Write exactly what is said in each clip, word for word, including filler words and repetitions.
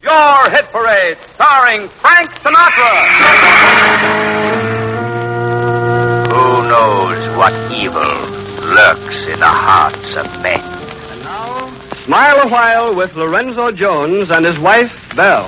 Your Hit Parade, starring Frank Sinatra. Who knows what evil lurks in the hearts of men? And now, Smile a While with Lorenzo Jones and his wife, Belle.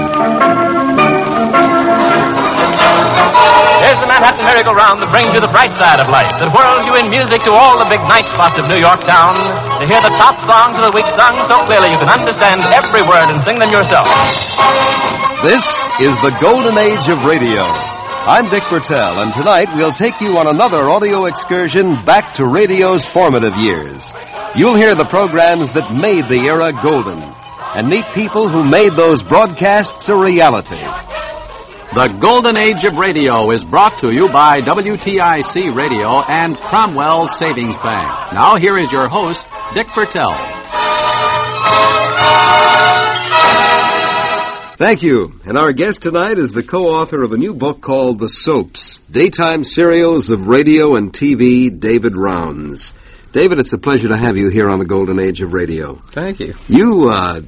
Here's the Manhattan merry-go-round that brings you the bright side of life, that whirls you in music to all the big night spots of New York town, to hear the top songs of the week sung so clearly you can understand every word and sing them yourself. This is the golden age of radio. I'm Dick Bertel, and tonight we'll take you on another audio excursion back to radio's formative years. You'll hear the programs that made the era golden, and meet people who made those broadcasts a reality. The Golden Age of Radio is brought to you by W T I C Radio and Cromwell Savings Bank. Now here is your host, Dick Bertel. Thank you. And our guest tonight is the co-author of a new book called The Soaps, Daytime Serials of Radio and T V, David Rounds. David, it's a pleasure to have you here on the Golden Age of Radio. Thank you. You, uh...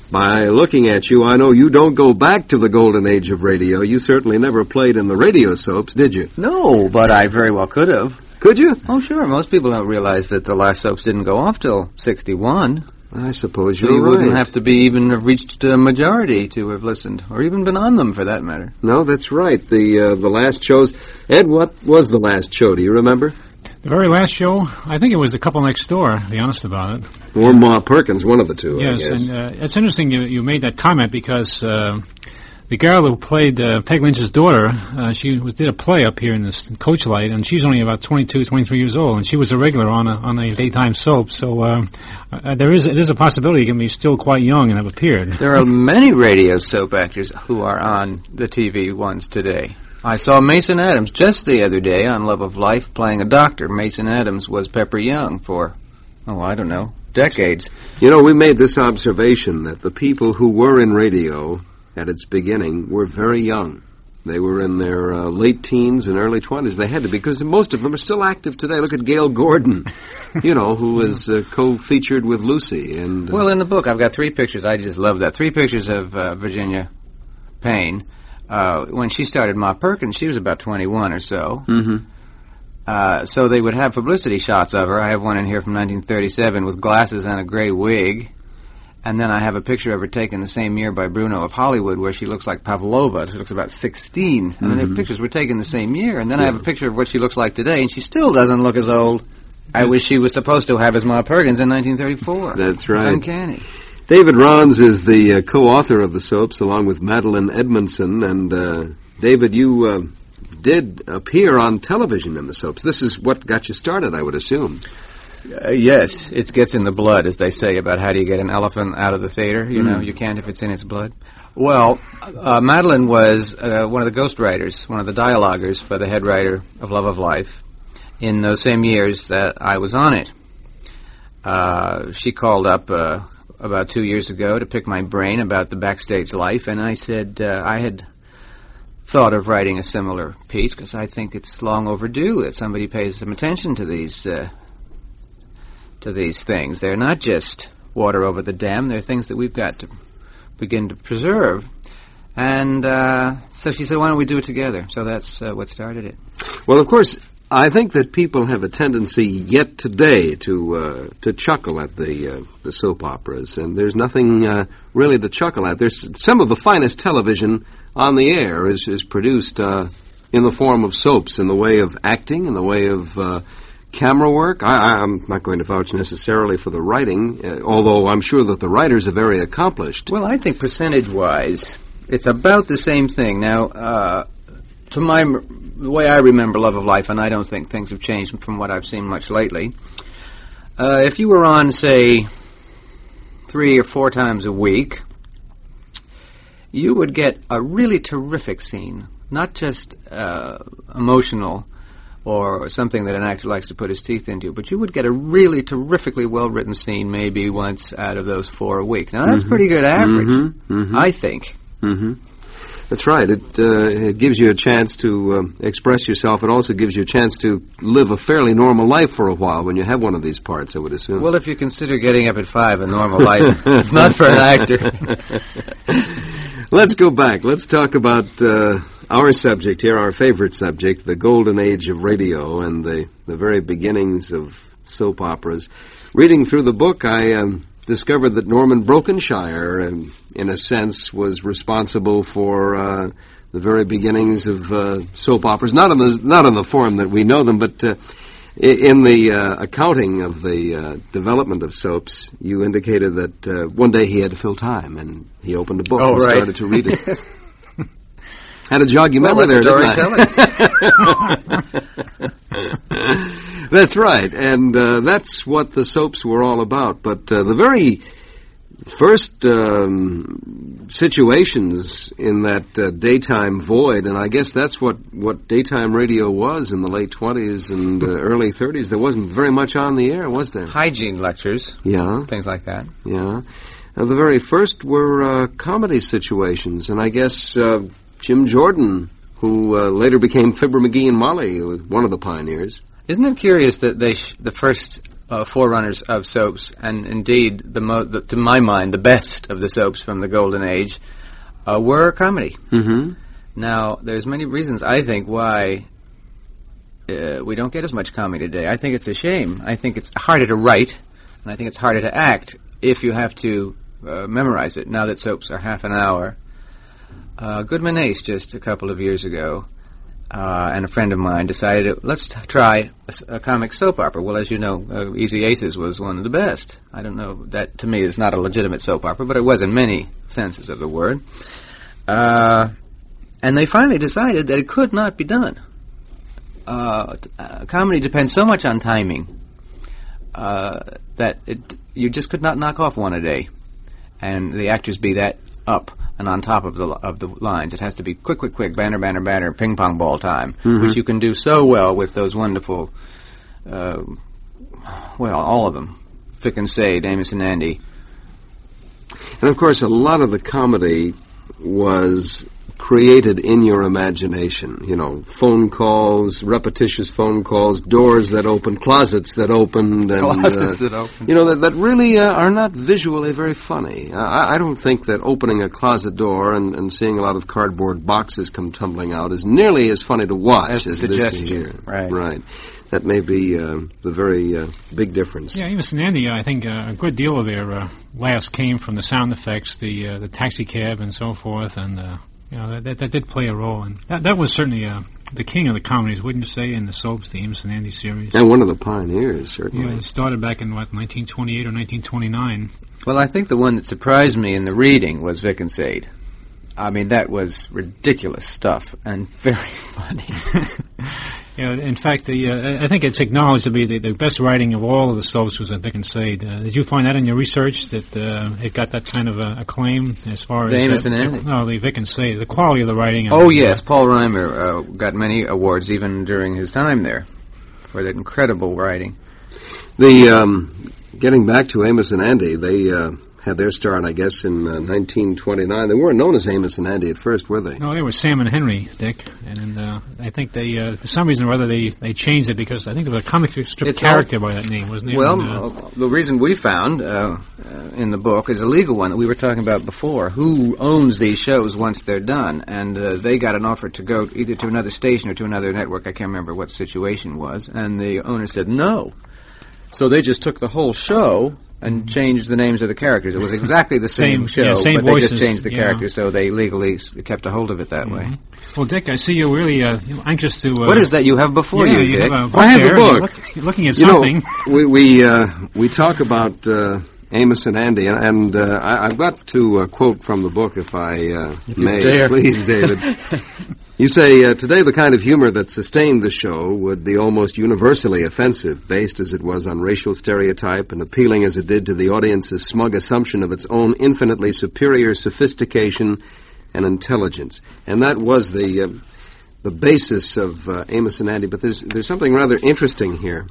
By looking at you, I know you don't go back to the golden age of radio. You certainly never played in the radio soaps, did you? No, but I very well could have. Could you? Oh, sure. Most people don't realize that the last soaps didn't go off till sixty-one. I suppose so you're you right. wouldn't have to be even have reached a majority to have listened, or even been on them, for that matter. No, that's right. The uh, the last shows... Ed, what was the last show? Do you remember? The very last show, I think it was The Couple Next Door, to be honest about it. Or Ma Perkins, one of the two, yes, I guess. and uh, it's interesting you, you made that comment because uh, the girl who played uh, Peg Lynch's daughter, uh, she was, did a play up here in this Coach Light, and she's only about twenty-two, twenty-three years old, and she was a regular on a, on a daytime soap, so uh, uh, there is it is a possibility you can be still quite young and have appeared. There are many radio soap actors who are on the T V ones today. I saw Mason Adams just the other day on Love of Life playing a doctor. Mason Adams was Pepper Young for, oh, I don't know, decades. You know, we made this observation that the people who were in radio at its beginning were very young. They were in their uh, late teens and early twenties. They had to be, because most of them are still active today. Look at Gail Gordon, you know, who was uh, co-featured with Lucy. And uh, Well, in the book, I've got three pictures. I just love that. Three pictures of uh, Virginia Payne. Uh, when she started Ma Perkins, she was about twenty-one or so. Mm-hmm. Uh, so they would have publicity shots of her. I have one in here from nineteen thirty-seven with glasses and a gray wig. And then I have a picture of her taken the same year by Bruno of Hollywood where she looks like Pavlova. She looks about sixteen. Mm-hmm. And the pictures were taken the same year. And then yeah. I have a picture of what she looks like today, and she still doesn't look as old I wish she was supposed to have as Ma Perkins in nineteen thirty-four. That's right. It's uncanny. David Rounds is the uh, co-author of the soaps, along with Madeline Edmondson. And, uh, David, you uh, did appear on television in the soaps. This is what got you started, I would assume. Uh, yes, it gets in the blood, as they say, about how do you get an elephant out of the theater. You mm. know, you can't if it's in its blood. Well, uh, Madeline was uh, one of the ghostwriters, one of the dialoguers for the head writer of Love of Life in those same years that I was on it. Uh, she called up... Uh, about two years ago to pick my brain about the backstage life, and I said uh, I had thought of writing a similar piece because I think it's long overdue that somebody pays some attention to these uh, to these things. They're not just water over the dam. They're things that we've got to begin to preserve. And uh, so she said, why don't we do it together? So that's uh, what started it. Well, of course, I think that people have a tendency yet today to uh, to chuckle at the uh, the soap operas, and there's nothing uh, really to chuckle at. There's some of the finest television on the air is is produced uh, in the form of soaps, in the way of acting, in the way of uh, camera work. I, I'm not going to vouch necessarily for the writing, uh, although I'm sure that the writers are very accomplished. Well, I think percentage-wise, it's about the same thing. Now, uh, to my... the way I remember Love of Life, and I don't think things have changed from what I've seen much lately, uh, if you were on, say, three or four times a week, you would get a really terrific scene, not just uh, emotional or something that an actor likes to put his teeth into, but you would get a really terrifically well-written scene maybe once out of those four a week. Now, that's mm-hmm. pretty good average, mm-hmm. Mm-hmm. I think. Mm-hmm. That's right. It, uh, it gives you a chance to uh, express yourself. It also gives you a chance to live a fairly normal life for a while when you have one of these parts, I would assume. Well, if you consider getting up at five a normal life, it's not for an actor. Let's go back. Let's talk about uh, our subject here, our favorite subject, the golden age of radio and the, the very beginnings of soap operas. Reading through the book, I um, discovered that Norman Brokenshire, um, in a sense, was responsible for uh, the very beginnings of uh, soap operas. Not in the not in the form that we know them, but uh, in the uh, accounting of the uh, development of soaps, you indicated that uh, one day he had to fill time, and he opened a book oh, and right. started to read it. Had to jog your well, memory there, storytelling. didn't I? That's right, and uh, that's what the soaps were all about. But uh, the very first um, situations in that uh, daytime void, and I guess that's what, what daytime radio was in the late twenties and uh, early thirties. There wasn't very much on the air, was there? Hygiene lectures. Yeah. Things like that. Yeah. Uh, the very first were uh, comedy situations, and I guess uh, Jim Jordan, who uh, later became Fibber McGee and Molly, was one of the pioneers. Isn't it curious that they sh- the first uh, forerunners of soaps, and indeed, the, mo- the to my mind, the best of the soaps from the Golden Age, uh, were comedy? Mm-hmm. Now, there's many reasons, I think, why uh, we don't get as much comedy today. I think it's a shame. I think it's harder to write, and I think it's harder to act if you have to uh, memorize it, now that soaps are half an hour. Uh, Goodman Ace, just a couple of years ago, Uh, and a friend of mine decided, let's t- try a, a comic soap opera. Well, as you know, uh, Easy Aces was one of the best. I don't know, that to me is not a legitimate soap opera, but it was in many senses of the word. Uh, and they finally decided that it could not be done. Uh, t- uh, comedy depends so much on timing uh, that it, you just could not knock off one a day, and the actors be that up and on top of the of the lines. It has to be quick, quick, quick, banner, banner, banner, ping pong ball time, mm-hmm. which you can do so well with those wonderful, uh, well, all of them, Vic and Sade, Amos and Andy. And of course, a lot of the comedy was created in your imagination. You know, phone calls, repetitious phone calls, doors that opened, closets that opened, and closets uh, that opened. You know, that, that really uh, are not visually very funny. I, I don't think that opening a closet door and, and seeing a lot of cardboard boxes come tumbling out is nearly as funny to watch as, as it it is to to hear. Right. Right. That may be uh, the very uh, big difference. Yeah, Amos and Andy, I think uh, a good deal of their uh, laughs came from the sound effects, the uh, the taxi cab and so forth, and uh, you know that, that that did play a role, and that that was certainly uh, the king of the comedies, wouldn't you say, in the soaps, the Amos and Andy series? And one of the pioneers, certainly. Yeah, it started back in what nineteen twenty-eight or nineteen twenty-nine. Well, I think the one that surprised me in the reading was Vic and Sade. I mean, that was ridiculous stuff and very funny. Yeah, in fact, the, uh, I think it's acknowledged to be the, the best writing of all of the soaps was Vic and Sade. Uh, did you find that in your research, that uh, it got that kind of uh, acclaim as far the as... Amos uh, and Andy? No, the Vic and Sade, the quality of the writing. And Oh, the, yes, uh, Paul Reimer uh, got many awards even during his time there for that incredible writing. The um, getting back to Amos and Andy, they uh, had their start, I guess, in uh, nineteen twenty-nine. They weren't known as Amos and Andy at first, were they? No, they were Sam and Henry, Dick. And uh, I think they, uh, for some reason or other, they, they changed it because I think there was a comic strip It's character all, by that name, wasn't there? Well, And, uh, uh, the reason we found uh, uh, in the book is a legal one that we were talking about before. Who owns these shows once they're done? And uh, they got an offer to go either to another station or to another network. I can't remember what the situation was. And the owner said no. So they just took the whole show and changed the names of the characters. It was exactly the same, Same- show, yeah, same but they voices, just changed the yeah. characters, so they legally s- kept a hold of it that way. well, Dick, I see you're really uh, anxious to... Uh, What is that you have before yeah, you, Dick? have a book I have a there. book. You're, look, you're looking at You something. know, we we, uh, we talk about uh, Amos and Andy, and, and uh, I, I've got to uh, quote from the book, if I uh, If you may. dare. Please, David. You say, uh, today the kind of humor that sustained the show would be almost universally offensive, based as it was on racial stereotype and appealing as it did to the audience's smug assumption of its own infinitely superior sophistication and intelligence. And that was the uh, the basis of uh, Amos and Andy. But there's there's something rather interesting here.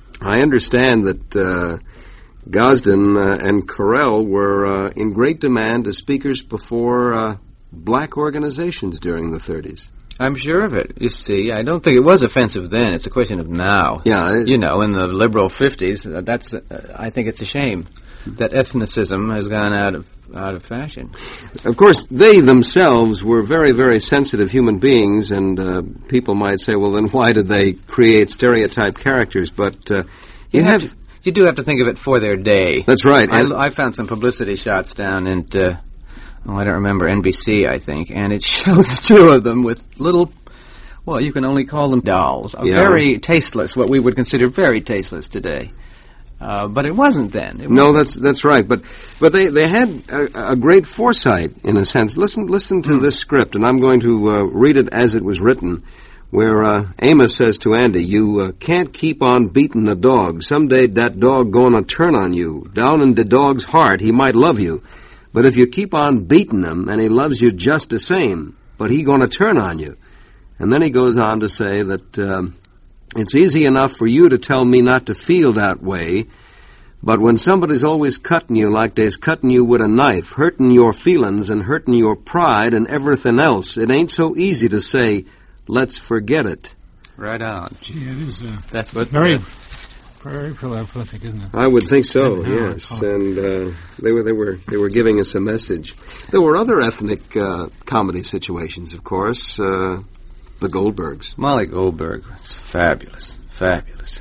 I understand that uh, Gosden uh, and Carell were uh, in great demand as speakers before uh, black organizations during the thirties. I'm sure of it. You see, I don't think it was offensive then. It's a question of now. Yeah. It, you know, in the liberal fifties, uh, that's. Uh, I think it's a shame that ethnicism has gone out of out of fashion. Of course, they themselves were very, very sensitive human beings, and uh, people might say, well, then why did they create stereotyped characters? But uh, you, you have... have to, you do have to think of it for their day. That's right. I, I found some publicity shots down in, uh, oh, I don't remember, N B C, I think, and it shows the two of them with little, well, you can only call them dolls. Uh, yeah. Very tasteless, what we would consider very tasteless today. Uh, but it wasn't then. It no, wasn't. that's that's right. But but they, they had a, a great foresight, in a sense. Listen listen to mm. this script, and I'm going to uh, read it as it was written, where uh, Amos says to Andy, you uh, can't keep on beating the dog. Someday that dog gonna turn on you. Down in the dog's heart, he might love you. But if you keep on beating him, and he loves you just the same, but he gonna turn on you. And then he goes on to say that... Um, It's easy enough for you to tell me not to feel that way, but when somebody's always cutting you like they's cutting you with a knife, hurting your feelings and hurting your pride and everything else, it ain't so easy to say, let's forget it. Right on. Gee, it is uh, That's what very, very prolific, isn't it? I would think so, Yeah, yes. And uh, they were they were they were giving us a message. There were other ethnic uh, comedy situations, of course. Uh, The Goldbergs. Molly Goldberg was fabulous, fabulous.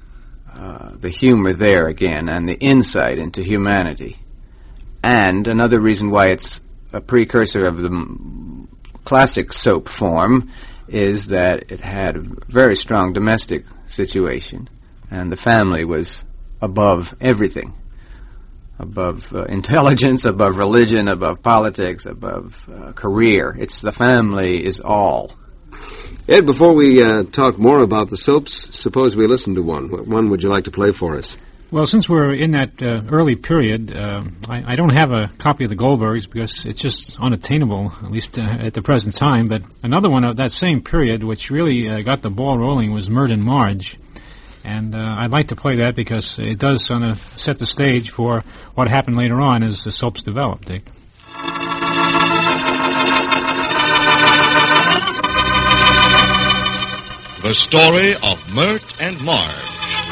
Uh, the humor there again, and the insight into humanity. And another reason why it's a precursor of the m- classic soap form is that it had a very strong domestic situation, and the family was above everything. Above uh, intelligence, above religion, above politics, above uh, career. It's the family is all. Ed, before we uh, talk more about the soaps, suppose we listen to one. What one would you like to play for us? Well, since we're in that uh, early period, uh, I, I don't have a copy of the Goldbergs because it's just unattainable, at least uh, at the present time. But another one of that same period, which really uh, got the ball rolling, was Mert and Marge. And uh, I'd like to play that because it does sort of set the stage for what happened later on as the soaps developed, Dick. The story of Mert and Marge.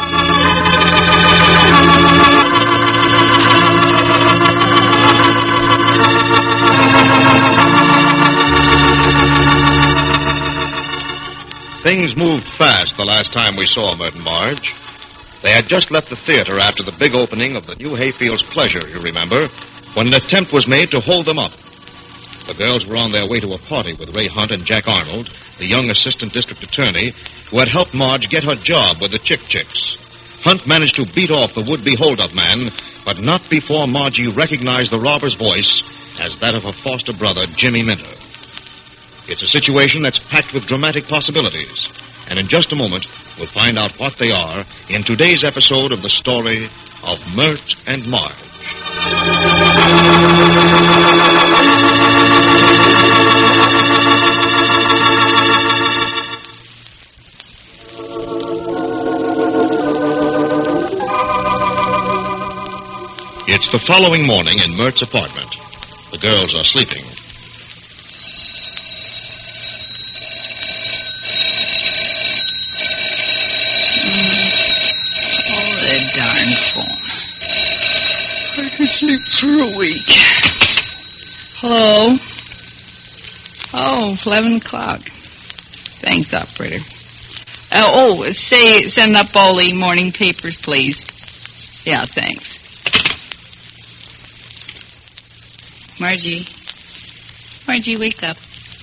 Things moved fast the last time we saw Mert and Marge. They had just left the theater after the big opening of the new Hayfields Pleasure, you remember, when an attempt was made to hold them up. The girls were on their way to a party with Ray Hunt and Jack Arnold, the young assistant district attorney, who had helped Marge get her job with the Chick Chicks. Hunt managed to beat off the would-be hold-up man, but not before Margie recognized the robber's voice as that of her foster brother, Jimmy Minter. It's a situation that's packed with dramatic possibilities, and in just a moment, we'll find out what they are in today's episode of the story of Mert and Marge. It's the following morning in Mert's apartment. The girls are sleeping. Oh, that darn phone. I could sleep for a week. Hello? Oh, eleven o'clock. Thanks, operator. Uh, oh, say, send up all the morning papers, please. Yeah, thanks. Margie. Margie, wake up.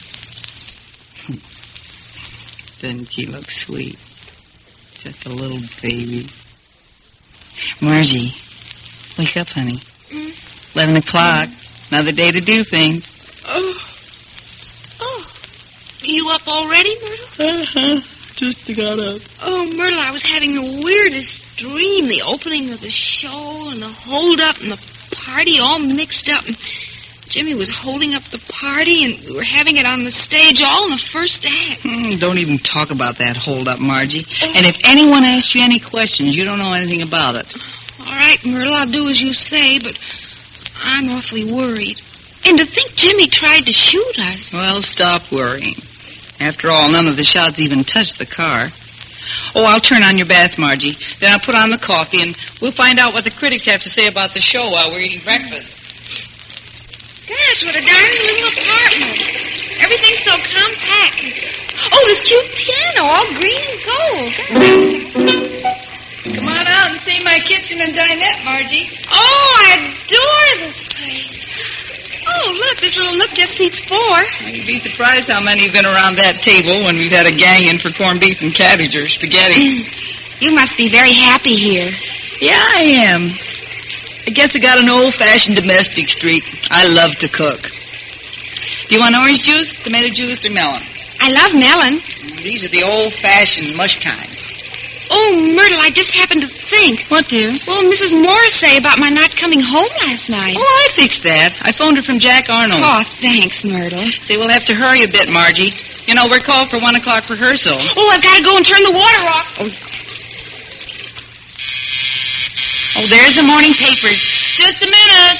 Doesn't she look sweet? Just a little baby. Margie, wake up, honey. Mm. Eleven o'clock. Mm. Another day to do things. Oh. Oh. You up already, Myrtle? Uh-huh. Just got up. Oh, Myrtle, I was having the weirdest dream. The opening of the show and the hold-up and the party all mixed up. And Jimmy was holding up the party, and we were having it on the stage all in the first act. Mm, don't even talk about that hold-up, Margie. Oh. And if anyone asks you any questions, you don't know anything about it. All right, Myrtle, I'll do as you say, but I'm awfully worried. And to think Jimmy tried to shoot us. Well, stop worrying. After all, none of the shots even touched the car. Oh, I'll turn on your bath, Margie. Then I'll put on the coffee, and we'll find out what the critics have to say about the show while we're eating breakfast. Gosh, what a darn little apartment. Everything's so compact. Oh, this cute piano, all green and gold. Come on out and see my kitchen and dinette, Margie. Oh, I adore this place. Oh, look, this little nook just seats four. Well, you'd be surprised how many have been around that table when we've had a gang in for corned beef and cabbage or spaghetti. You must be very happy here. Yeah, I am. I guess I got an old-fashioned domestic streak. I love to cook. Do you want orange juice, tomato juice, or melon? I love melon. These are the old-fashioned mush kind. Oh, Myrtle, I just happened to think. What, dear? Well, Missus Morris say about my not coming home last night. Oh, I fixed that. I phoned her from Jack Arnold. Oh, thanks, Myrtle. Say, we'll have to hurry a bit, Margie. You know, we're called for one o'clock rehearsal. Oh, I've got to go and turn the water off. Oh, oh there's the morning papers. Just a minute.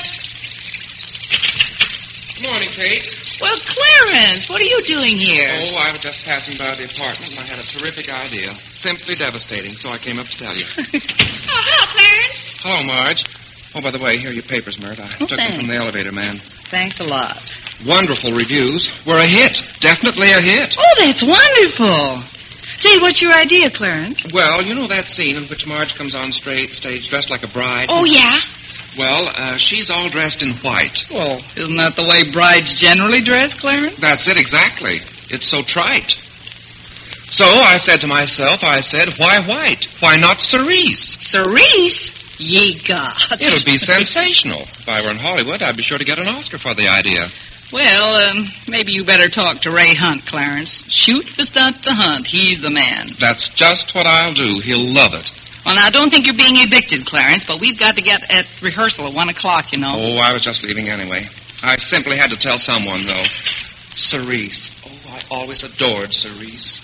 Good morning, Kate. Well, Clarence, what are you doing here? Oh, I was just passing by the apartment, and I had a terrific idea. Simply devastating, so I came up to tell you. Oh, hello, Clarence. Hello, Marge. Oh, by the way, here are your papers, Mert. I Oh, took thanks. them from the elevator man. Thanks a lot. Wonderful reviews. We're a hit. Definitely a hit. Oh, that's wonderful. Say, what's your idea, Clarence? Well, you know that scene in which Marge comes on straight stage dressed like a bride? Oh, yeah? Well, uh, she's all dressed in white. Well, isn't that the way brides generally dress, Clarence? That's it, exactly. It's so trite. So I said to myself, I said, why white? Why not cerise? Cerise? Ye gods. It'll be sensational. If I were in Hollywood, I'd be sure to get an Oscar for the idea. Well, um, maybe you better talk to Ray Hunt, Clarence. Shoot for stunt to Hunt. He's the man. That's just what I'll do. He'll love it. Well, now, I don't think you're being evicted, Clarence, but we've got to get at rehearsal at one o'clock, you know. Oh, I was just leaving anyway. I simply had to tell someone, though. Cerise. Oh, I always adored Cerise.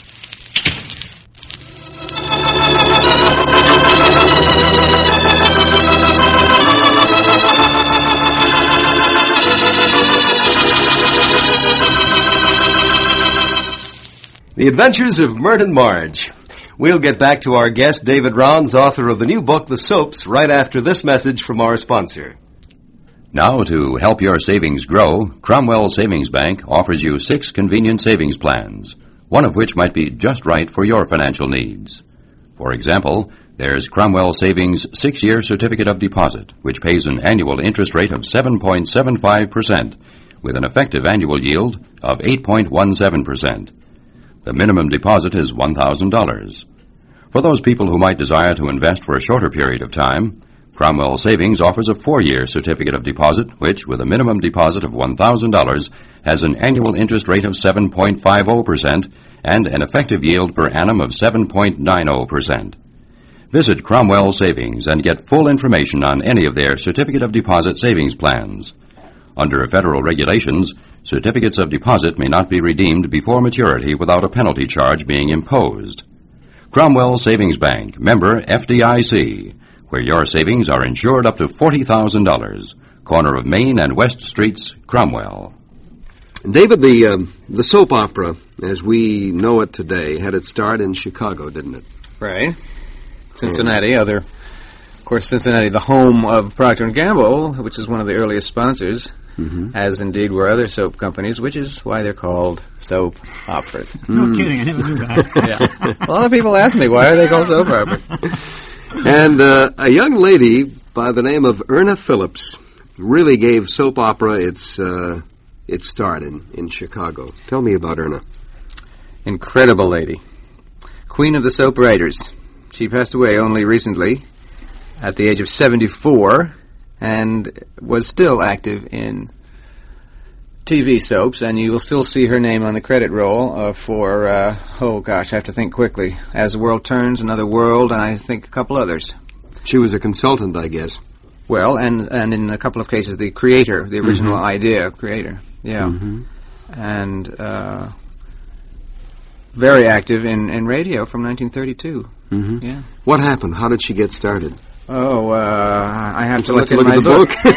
The Adventures of Mert and Marge. We'll get back to our guest, David Rounds, author of the new book, The Soaps, right after this message from our sponsor. Now, to help your savings grow, Cromwell Savings Bank offers you six convenient savings plans, one of which might be just right for your financial needs. For example, there's Cromwell Savings six-year Certificate of Deposit, which pays an annual interest rate of seven point seven five percent, with an effective annual yield of eight point one seven percent. The minimum deposit is one thousand dollars. For those people who might desire to invest for a shorter period of time, Cromwell Savings offers a four-year certificate of deposit, which, with a minimum deposit of one thousand dollars, has an annual interest rate of seven point five zero percent and an effective yield per annum of seven point nine zero percent. Visit Cromwell Savings and get full information on any of their certificate of deposit savings plans. Under federal regulations, certificates of deposit may not be redeemed before maturity without a penalty charge being imposed. Cromwell Savings Bank, member F D I C, where your savings are insured up to forty thousand dollars. Corner of Main and West Streets, Cromwell. David, the uh, the soap opera, as we know it today, had its start in Chicago, didn't it? Right. Cincinnati, other, of course, Cincinnati, the home of Procter and Gamble, which is one of the earliest sponsors, mm-hmm. as indeed were other soap companies, which is why they're called soap operas. No mm. kidding, I never knew that. Yeah. A lot of people ask me, why are they called soap operas? And uh, a young lady by the name of Erna Phillips really gave soap opera its uh, its start in, in Chicago. Tell me about Erna. Incredible lady. Queen of the soap writers. She passed away only recently at the age of seventy-four and was still active in T V soaps, and you will still see her name on the credit roll uh, for, uh, oh gosh, I have to think quickly, As the World Turns, Another World, and I think a couple others. She was a consultant, I guess. Well, and and in a couple of cases, the creator, the original mm-hmm. idea creator, yeah. Mm-hmm. And uh, very active in, in radio from nineteen thirty-two. Mm-hmm. Yeah. What happened? How did she get started? Oh, uh, I have to Let's look, look at at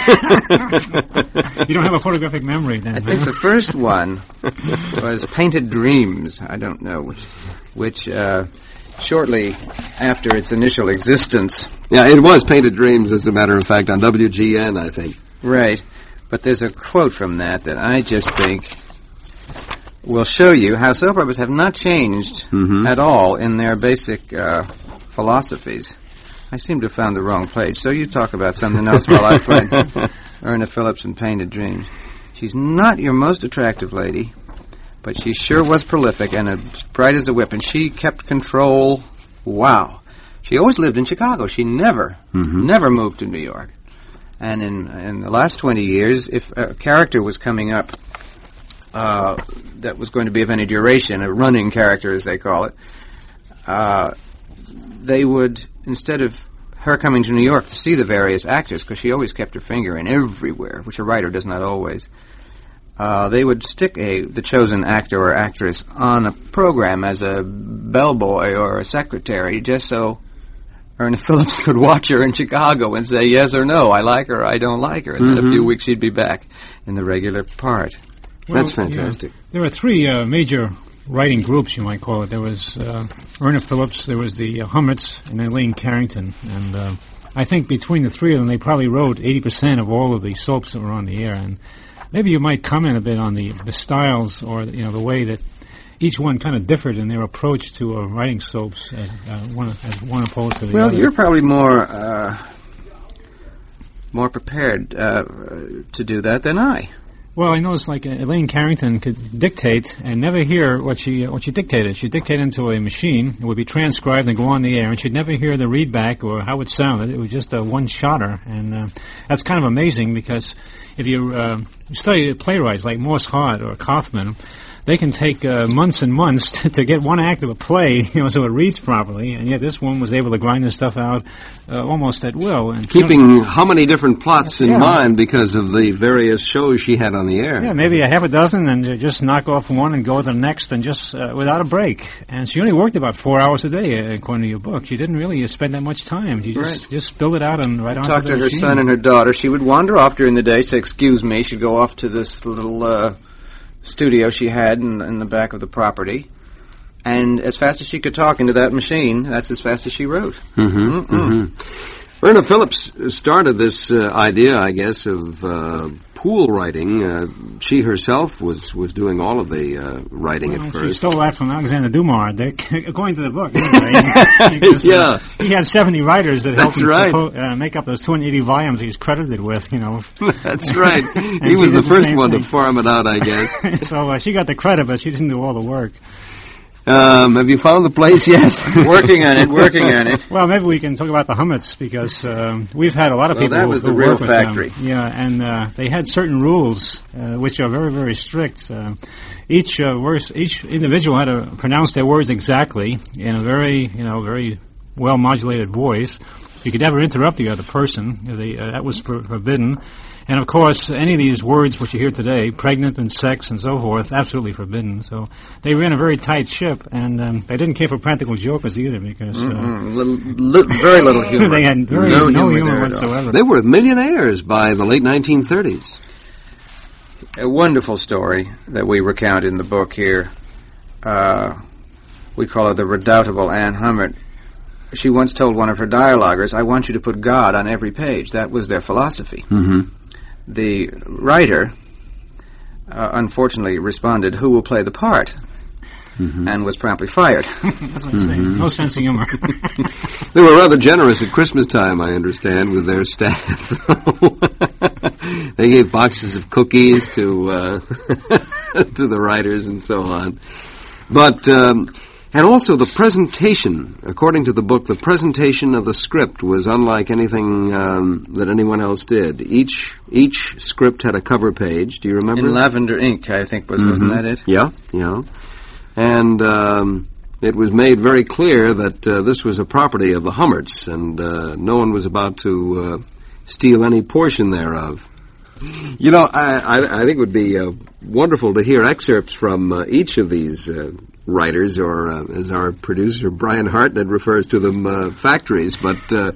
my the book. You don't have a photographic memory, then. I think the first one was Painted Dreams. I don't know which, which uh, shortly after its initial existence. Yeah, it was Painted Dreams, as a matter of fact, on W G N, I think. Right. But there's a quote from that that I just think will show you how soap operas have not changed Mm-hmm. at all in their basic uh, philosophies. I seem to have found the wrong page, so you talk about something else while I find Erna Phillips and Painted Dreams. She's not your most attractive lady, but she sure was prolific and as bright as a whip, and she kept control. Wow. She always lived in Chicago. She never, Mm-hmm. never moved to New York. And in, in the last twenty years, if a character was coming up uh, that was going to be of any duration, a running character as they call it, uh, they would, instead of her coming to New York to see the various actors, because she always kept her finger in everywhere, which a writer does not always, uh, they would stick a the chosen actor or actress on a program as a bellboy or a secretary, just so Erna Phillips could watch her in Chicago and say yes or no, I like her, I don't like her, and then Mhm. a few weeks she'd be back in the regular part. Well, That's fantastic. yeah. There were three uh, major writing groups, you might call it. There was uh, Erna Phillips, there was the uh, Hummerts, and Elaine Carrington. And uh, I think between the three of them, they probably wrote eighty percent of all of the soaps that were on the air. And maybe you might comment a bit on the, the styles or, you know, the way that each one kind of differed in their approach to uh, writing soaps as, uh, one, as one opposed to the Well, other. you're probably more uh, more prepared uh, to do that than I. Well, I noticed like uh, Elaine Carrington could dictate and never hear what she uh, what she dictated. She'd dictate into a machine. It would be transcribed and go on the air, and she'd never hear the readback or how it sounded. It was just a one-shotter, and uh, that's kind of amazing because if you uh, study playwrights like Morse Hart or Kaufman, they can take uh, months and months to, to get one act of a play, you know, so it reads properly, and yet this one was able to grind this stuff out uh, almost at will. And Keeping how many different plots in Yeah. mind because of the various shows she had on the air. Yeah, maybe a half a dozen, and uh, just knock off one and go to the next, and just uh, without a break. And she only worked about four hours a day, uh, according to your book. She didn't really uh, spend that much time. She just Right. just spilled it out and right on Talk the to her machine. son and her daughter. She would wander off during the day, say, excuse me. She'd go off to this little uh, studio she had in, in the back of the property. And as fast as she could talk into that machine, that's as fast as she wrote. Mm-hmm, mm-hmm. Erna Phillips started this uh, idea, I guess, of uh, pool writing. Uh, she herself was, was doing all of the uh, writing Well, at she first. stole that from Alexander Dumas, Dick, according to the book. Anyway. Because, Yeah. uh, he had seventy writers that helped That's him right. compo- uh, make up those two hundred eighty volumes he's credited with, you know. That's right. And He she was did the first same one to thing. farm it out, I guess. So uh, she got the credit, but she didn't do all the work. Um, have you found the place yet? Working on it, working on it. Well, maybe we can talk about the Hummerts because um, we've had a lot of Well, people that who, was who the real work with them. factory. Yeah, and uh, they had certain rules uh, which are very, very strict. Uh, each uh, verse, each individual had to pronounce their words exactly in a very, you know, very well modulated voice. You could never interrupt the other person. They, uh, that was for, forbidden. And of course, any of these words which you hear today, pregnant and sex and so forth, absolutely forbidden. So they ran a very tight ship, and um, they didn't care for practical jokers either because uh, Mm-mm. Little, li- very little humor. they had very no, no, humor, humor there at all. whatsoever. They were millionaires by the late nineteen thirties. A wonderful story that we recount in the book here. Uh, we call it the redoubtable Anne Hummert. She once told one of her dialoguers, I want you to put God on every page. That was their philosophy. Mm-hmm. The writer, uh, unfortunately, responded, who will play the part? Mm-hmm. And was promptly fired. That's what I'm saying. No sense of humor. They were rather generous at Christmas time, I understand, with their staff. They gave boxes of cookies to uh, to the writers and so on. But um, and also the presentation, according to the book, the presentation of the script was unlike anything um, that anyone else did. Each each script had a cover page. Do you remember? In lavender ink, I think, was Mm-hmm. wasn't that it? Yeah, yeah. And um, it was made very clear that uh, this was a property of the Hummerts, and uh, no one was about to uh, steal any portion thereof. You know, I, I, I think it would be uh, wonderful to hear excerpts from uh, each of these uh, writers, or uh, as our producer Brian Hartnett refers to them, uh, factories. But uh,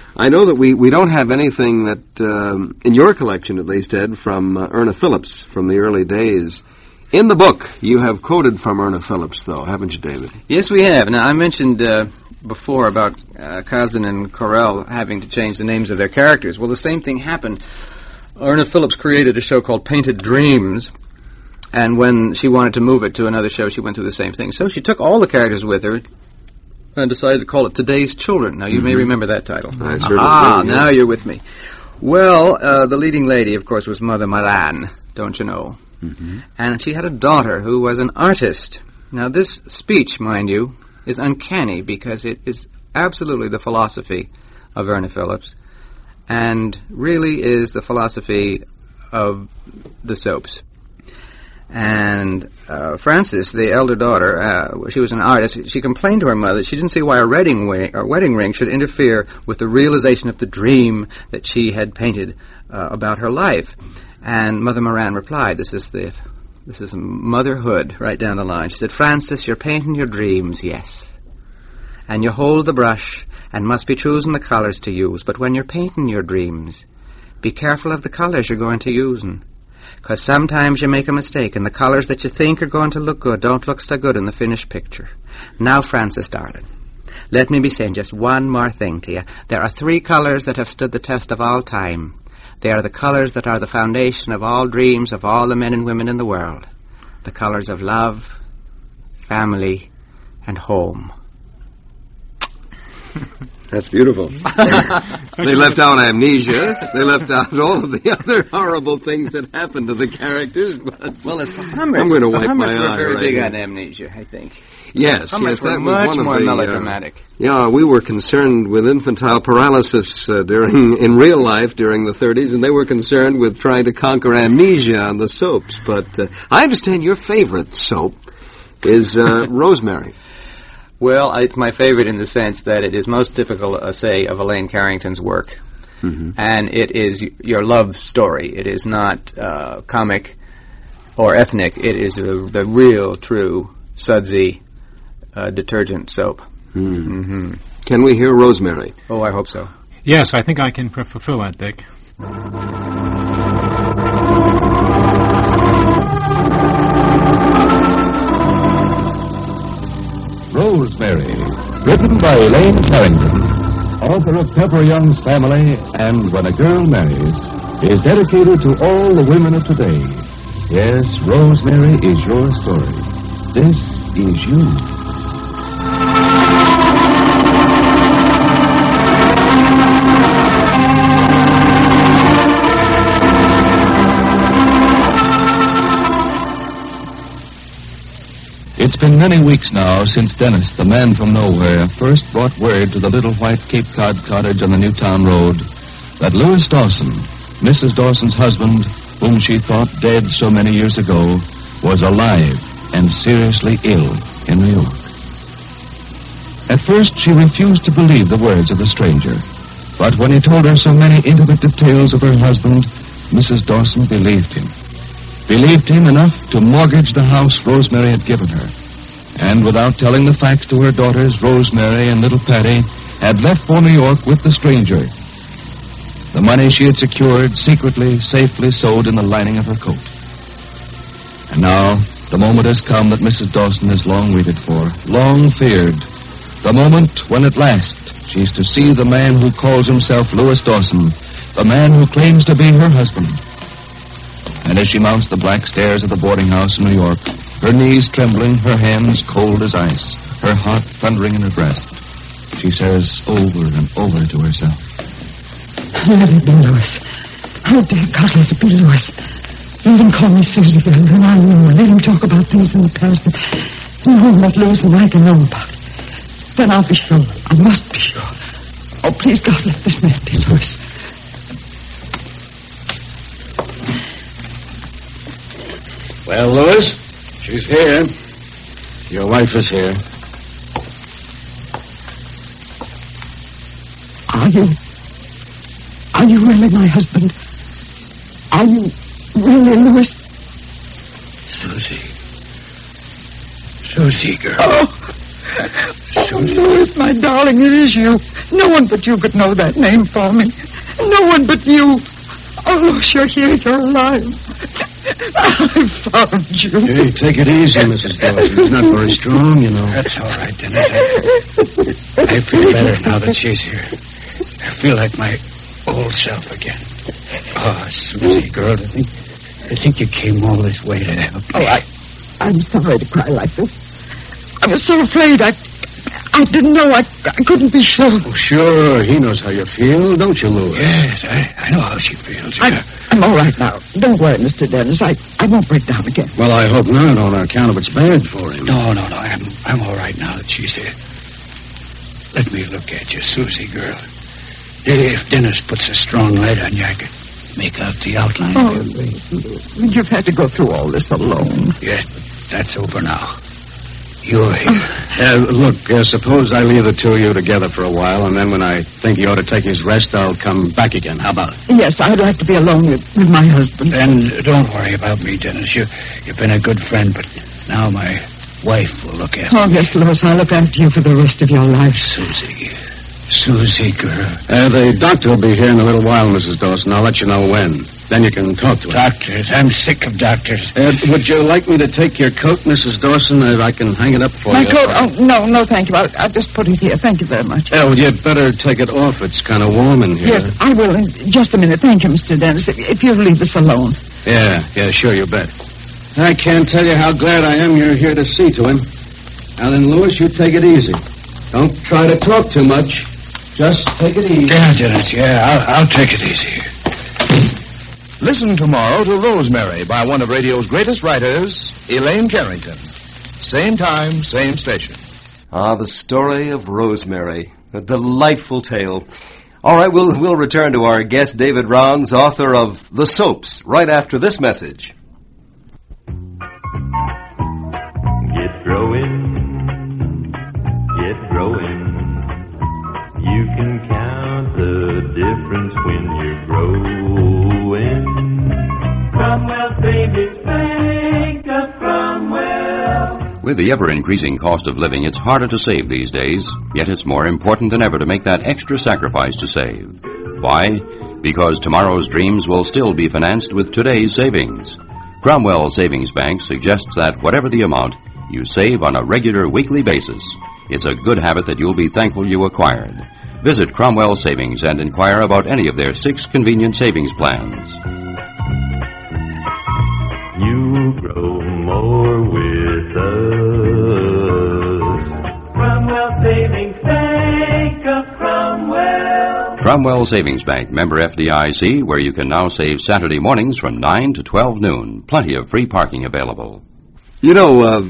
I know that we, we don't have anything that, um, in your collection at least, Ed, from uh, Erna Phillips from the early days. In the book, you have quoted from Erna Phillips, though, haven't you, David? Yes, we have. Now, I mentioned uh, before about uh, Kasdan and Corell having to change the names of their characters. Well, the same thing happened. Erna Phillips created a show called Painted Dreams, and when she wanted to move it to another show, she went through the same thing. So she took all the characters with her and decided to call it Today's Children. Now, you mm-hmm. may remember that title. I certainly Ah, do, now yes. you're with me. Well, uh, the leading lady, of course, was Mother Moran, don't you know? Mm-hmm. And she had a daughter who was an artist. Now, this speech, mind you, is uncanny because it is absolutely the philosophy of Erna Phillips and really is the philosophy of the soaps. And uh, Frances, the elder daughter, uh, she was an artist. She complained to her mother she didn't see why a wedding, ring, a wedding ring should interfere with the realization of the dream that she had painted uh, about her life. And Mother Moran replied, this is the this is motherhood right down the line. She said, Frances, you're painting your dreams, yes. And you hold the brush and must be choosing the colours to use. But when you're painting your dreams, be careful of the colours you're going to use. Because sometimes you make a mistake and the colours that you think are going to look good don't look so good in the finished picture. Now, Frances, darling, let me be saying just one more thing to you. There are three colours that have stood the test of all time. They are the colours that are the foundation of all dreams of all the men and women in the world. The colours of love, family, and home. That's beautiful. They left out amnesia. They left out all of the other horrible things that happened to the characters. But well, it's the Hummers. I'm going to wipe the Hummers my were eye very right big here. on amnesia, I think. Yes, Hummers yes, were that much was one more of the, melodramatic. Uh, yeah, we were concerned with infantile paralysis uh, during in real life during the thirties, and they were concerned with trying to conquer amnesia on the soaps. But uh, I understand your favorite soap is uh, Rosemary. Well, it's my favorite in the sense that it is most typical, uh, say, of Elaine Carrington's work. Mm-hmm. And it is y- your love story. It is not uh, comic or ethnic. It is a, the real, true, sudsy uh, detergent soap. Mm. Mm-hmm. Can we hear Rosemary? Oh, I hope so. Yes, I think I can f- fulfill that, Dick. Rosemary, written by Elaine Carrington, author of Pepper Young's Family and When a Girl Marries, is dedicated to all the women of today. Yes, Rosemary is your story. This is you. It's been many weeks now since Dennis, the man from nowhere, first brought word to the little white Cape Cod cottage on the Newtown Road that Louis Dawson, Missus Dawson's husband, whom she thought dead so many years ago, was alive and seriously ill in New York. At first, she refused to believe the words of the stranger. But when he told her so many intimate details of her husband, Missus Dawson believed him. Believed him enough to mortgage the house Rosemary had given her. And without telling the facts to her daughters, Rosemary and little Patty had left for New York with the stranger. The money she had secured secretly, safely sewed in the lining of her coat. And now, the moment has come that Missus Dawson has long waited for, long feared. The moment when at last she's to see the man who calls himself Louis Dawson, the man who claims to be her husband. And as she mounts the black stairs of the boarding house in New York, her knees trembling, her hands cold as ice, her heart thundering in her breast, she says over and over to herself, Let it be Louis. Oh, dear God, let it be Louis. Let him call me Susie then, and I'll know. Let him talk about things in the past that no, what Louis and I can know about. Then I'll be sure. I must be sure. Oh, please, God, let this man be Louis. Well, Louis, she's here. Your wife is here. Are you... Are you really my husband? Are you really Louis? Susie. Susie, girl. Oh! Susie. Oh, Louis, my darling, it is you. No one but you could know that name for me. No one but you. Oh, Louis, you're here. You're alive. I found you. Hey, take it easy, Missus Dawson. He's not very strong, you know. That's all right, Dennis. I, I feel better now that she's here. I feel like my old self again. Oh, Susie, girl, I think, I think you came all this way to help me. Oh, I, I'm sorry to cry like this. I was so afraid. I, I didn't know. I, I couldn't be sure. Oh, sure, he knows how you feel, don't you, Louis? Yes, I, I know how she feels. I, I'm all right now. Don't worry, Mister Dennis. I, I won't break down again. Well, I hope not, on account of it's bad for him. No, no, no. I'm, I'm all right now that she's here. Let me look at you, Susie, girl. If Dennis puts a strong light on you, I could make out the outline. Oh, Louis, you've had to go through all this alone. Yes, that's over now. You're here. Uh, look, uh, suppose I leave the two of you together for a while, and then when I think he ought to take his rest, I'll come back again. How about it? Yes, I'd like to be alone with, with my husband. Then don't worry about me, Dennis. You, you've been a good friend, but now my wife will look after you. Oh, yes, Louis, I'll look after you for the rest of your life. Susie. Susie, girl. Uh, the doctor will be here in a little while, Missus Dawson. I'll let you know when. Then you can talk to him. Doctors. I'm sick of doctors. Uh, would you like me to take your coat, Missus Dawson? Uh, I can hang it up for my you. My coat? Oh, no, no, thank you. I'll, I'll just put it here. Thank you very much. Oh, well, you'd better take it off. It's kind of warm in here. Yes, I will in just a minute. Thank you, Mister Dennis. If, if you'll leave us alone. Yeah, yeah, sure, you bet. I can't tell you how glad I am you're here to see to him. Now then, Louis, you take it easy. Don't try to talk too much. Just take it easy. Yeah, Dennis, yeah, I'll, I'll take it easy. Listen tomorrow to Rosemary by one of radio's greatest writers, Elaine Carrington. Same time, same station. Ah, the story of Rosemary. A delightful tale. All right, we'll, we'll return to our guest, David Rounds, author of The Soaps, right after this message. Get growing, get growing. You can count the difference when you're growing. Cromwell Savings Bank of Cromwell. With the ever-increasing cost of living, it's harder to save these days, yet it's more important than ever to make that extra sacrifice to save. Why? Because tomorrow's dreams will still be financed with today's savings. Cromwell Savings Bank suggests that whatever the amount, you save on a regular weekly basis. It's a good habit that you'll be thankful you acquired. Visit Cromwell Savings and inquire about any of their six convenient savings plans. You grow more with us. Cromwell Savings Bank of Cromwell. Cromwell Savings Bank, member F D I C, where you can now save Saturday mornings from nine to twelve noon. Plenty of free parking available. You know, uh,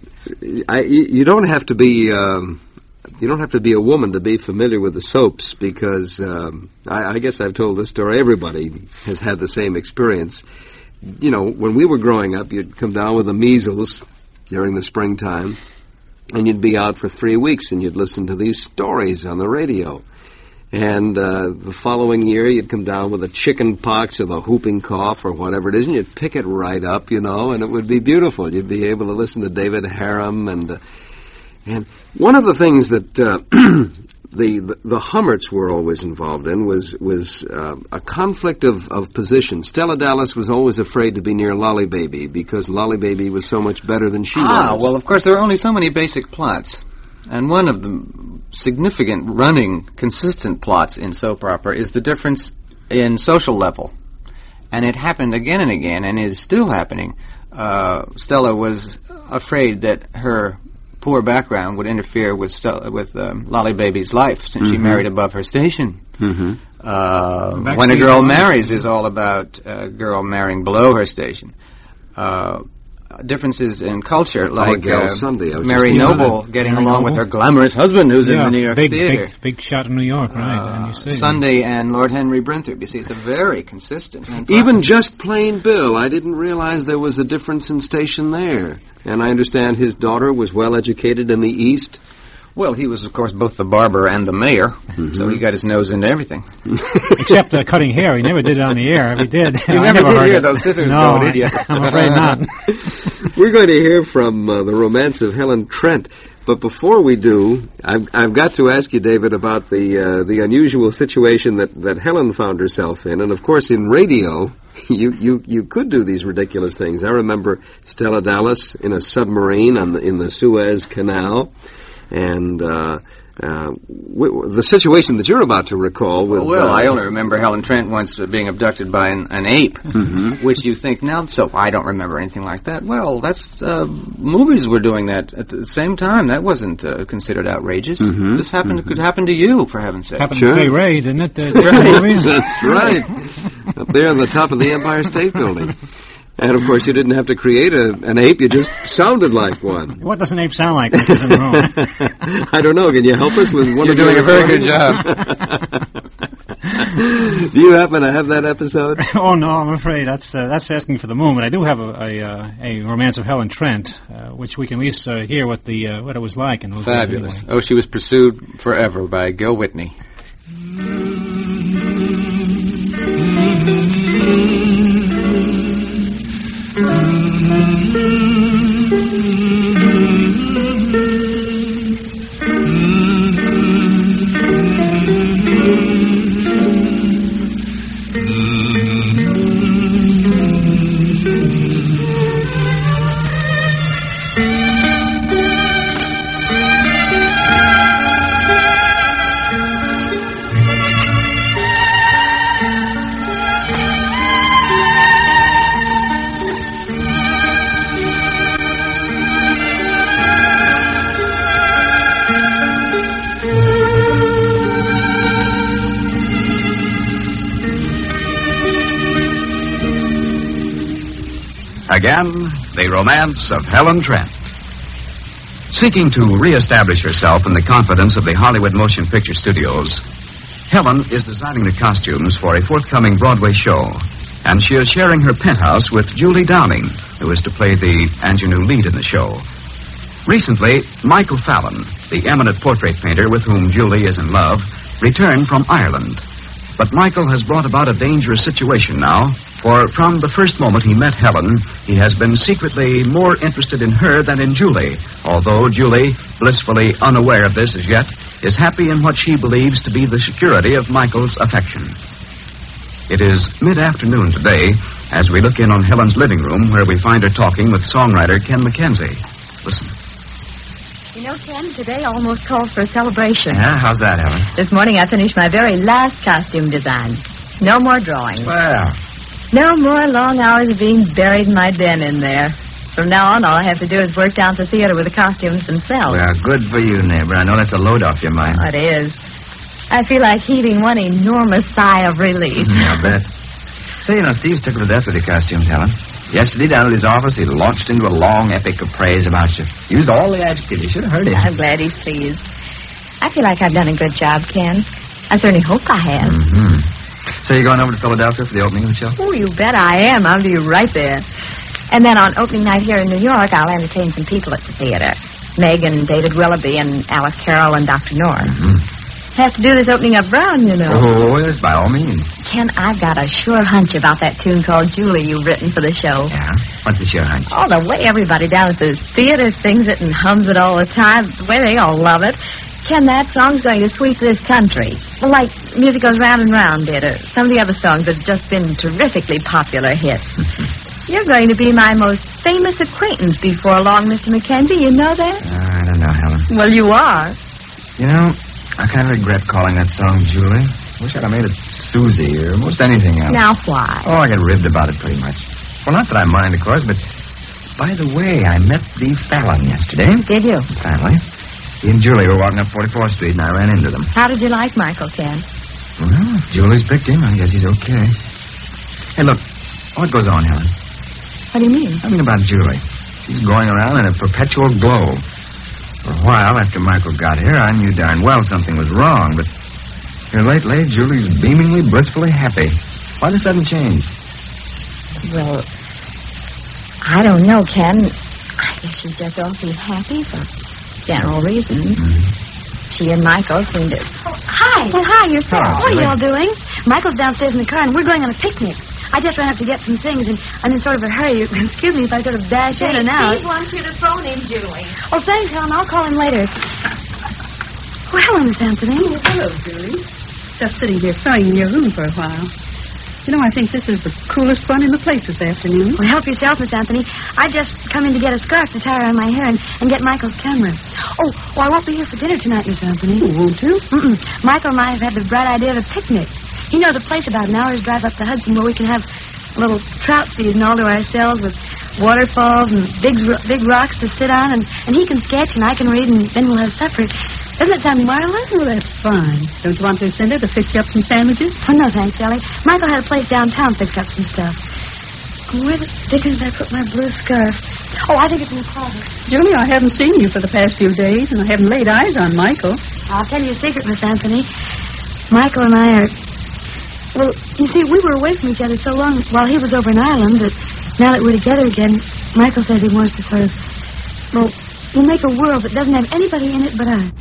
I, you don't have to be... Um You don't have to be a woman to be familiar with the soaps because um, I, I guess I've told this story. Everybody has had the same experience. You know, when we were growing up, you'd come down with the measles during the springtime, and you'd be out for three weeks, and you'd listen to these stories on the radio. And uh, the following year, you'd come down with a chicken pox or the whooping cough or whatever it is, and you'd pick it right up, you know, and it would be beautiful. You'd be able to listen to David Harum and... Uh, And one of the things that uh, the, the the Hummerts were always involved in was was uh, a conflict of, of position. Stella Dallas was always afraid to be near Lolly Baby because Lolly Baby was so much better than she ah, was. Ah, well, of course, there are only so many basic plots. And one of the significant, running, consistent plots in soap opera is the difference in social level. And it happened again and again, and is still happening. Uh, Stella was afraid that her poor background would interfere with Stella, with um, Lolly Baby's life, since mm-hmm. she married above her station. Mm-hmm. Uh, when a girl marries is all about a girl marrying below her station. Uh, differences in culture, like uh, Sunday, Mary Noble getting Mary along Noble? with her glamorous husband who's yeah, in the New York big, theater. Big, big shot in New York, right? Uh, and you see. Sunday and Lord Henry Brinthorpe. You see, it's a very consistent. Even just plain Bill, I didn't realize there was a difference in station there. And I understand his daughter was well educated in the East. Well, he was, of course, both the barber and the mayor, mm-hmm. so he got his nose into everything. Except uh, cutting hair. He never did it on the air. If he did, you I never, never did heard hear it. those scissors no, go, did you? I, I'm afraid not. We're going to hear from uh, the romance of Helen Trent. but before we do, I've, I've got to ask you, David, about the uh, the unusual situation that, that Helen found herself in. And, of course, in radio, you, you, you could do these ridiculous things. I remember Stella Dallas in a submarine on the, in the Suez Canal. And uh, uh, w- the situation that you're about to recall with... Well, uh, I only remember Helen Trent once uh, being abducted by an, an ape, mm-hmm. which you think, now, so I don't remember anything like that. Well, that's... Uh, movies were doing that at the same time. That wasn't uh, considered outrageous. Mm-hmm. This happened mm-hmm. could happen to you, for heaven's sake. Happened Sure. to Fay Ray, didn't it? Uh, Right. movies? That's right. Up there on the top of the Empire State Building. And, of course, you didn't have to create a, an ape. You just sounded like one. What does an ape sound like? Which is in the room? I don't know. Can you help us with one You're of doing your a very good job. Do you happen to have that episode? Oh, no, I'm afraid that's uh, that's asking for the moon. But I do have a a, uh, a Romance of Helen Trent, uh, which we can at least uh, hear what the uh, what it was like in those Fabulous. days. Anyway. Oh, she was pursued forever by Gil Whitney. Again, the romance of Helen Trent. Seeking to reestablish herself in the confidence of the Hollywood Motion Picture Studios, Helen is designing the costumes for a forthcoming Broadway show, and she is sharing her penthouse with Julie Downing, who is to play the ingenue lead in the show. Recently, Michael Fallon, the eminent portrait painter with whom Julie is in love, returned from Ireland. But Michael has brought about a dangerous situation now, for from the first moment he met Helen, he has been secretly more interested in her than in Julie, although Julie, blissfully unaware of this as yet, is happy in what she believes to be the security of Michael's affection. It is mid-afternoon today as we look in on Helen's living room, where we find her talking with songwriter Ken McKenzie. Listen. You know, Ken, today almost calls for a celebration. Yeah, how's that, Helen? This morning I finished my very last costume design. No more drawing. Well... No more long hours of being buried in my den in there. From now on, all I have to do is work down to the theater with the costumes themselves. Well, good for you, neighbor. I know that's a load off your mind. Oh, it is. I feel like heaving one enormous sigh of relief. Mm, I bet. So, you know, Steve's tickled to death with the costumes, Helen. Yesterday, down at his office, he launched into a long epic of praise about you. Used all the adjectives. You should have heard it. I'm glad he's pleased. I feel like I've done a good job, Ken. I certainly hope I have. Mm-hmm. So you're going over to Philadelphia for the opening of the show? Oh, you bet I am. I'll be right there. And then on opening night here in New York, I'll entertain some people at the theater. Meg and David Willoughby and Alice Carroll and Doctor Norris. Mm-hmm. Have to do this opening up Brown, you know. Oh, yes, by all means. Ken, I've got a sure hunch about that tune called Julie you've written for the show. Yeah? What's the sure hunch? Oh, the way everybody down at the theater sings it and hums it all the time, the way they all love it. Ken, that song's going to sweep this country. Like Music Goes Round and Round did, or some of the other songs that have just been terrifically popular hits. You're going to be my most famous acquaintance before long, Mister McKenzie. You know that? Uh, I don't know, Helen. Well, you are. You know, I kind of regret calling that song Julie. Wish I'd have made it Susie or most anything else. Now, why? Oh, I get ribbed about it pretty much. Well, not that I mind, of course, but by the way, I met the Fallon yesterday. Did you? Finally. He and Julie were walking up forty-fourth Street, and I ran into them. How did you like Michael, Ken? Well, if Julie's picked him, I guess he's okay. Hey, look, what goes on, Helen? What do you mean? I mean about Julie. She's going around in a perpetual glow. For a while after Michael got here, I knew darn well something was wrong, but here lately, Julie's beamingly, blissfully happy. Why the sudden change? Well, I don't know, Ken. I guess she's just awfully happy for general reasons. Mm-hmm. She and Michael seem to... Oh, hi. Well, hi, yourself. Oh, what are Julie. y'all doing? Michael's downstairs in the car, and we're going on a picnic. I just ran up to get some things, and I'm in sort of a hurry. Excuse me if I sort of dash in and out. Steve wants you to phone him, Julie. Oh, thanks, Helen. I'll call him later. Well, hello, Miss Anthony. Oh, hello, Julie. Just sitting here sewing in your room for a while. You know, I think this is the coolest fun in the place this afternoon. Well, help yourself, Miss Anthony. I just come in to get a scarf to tie around my hair and, and get Michael's camera. Oh, oh, I won't be here for dinner tonight, Miss Anthony. Oh, won't you? Mm-mm. Michael and I have had the bright idea of a picnic. He knows a place about an hour's drive up the Hudson where we can have a little trout season all to ourselves with waterfalls and big big rocks to sit on, and, and he can sketch and I can read, and then we'll have supper. Doesn't it sound marvelous? Oh, that's fine. Don't you want Lucinda to fix you up some sandwiches? Oh, no, thanks, Sally. Michael had a place downtown fixed up some stuff. Where the dickens did I put my blue scarf? Oh, I think it's in the closet. Julie, I haven't seen you for the past few days, and I haven't laid eyes on Michael. I'll tell you a secret, Miss Anthony. Michael and I are... Well, you see, we were away from each other so long while he was over in Ireland that now that we're together again, Michael says he wants to sort of... Well, we'll make a world that doesn't have anybody in it but us.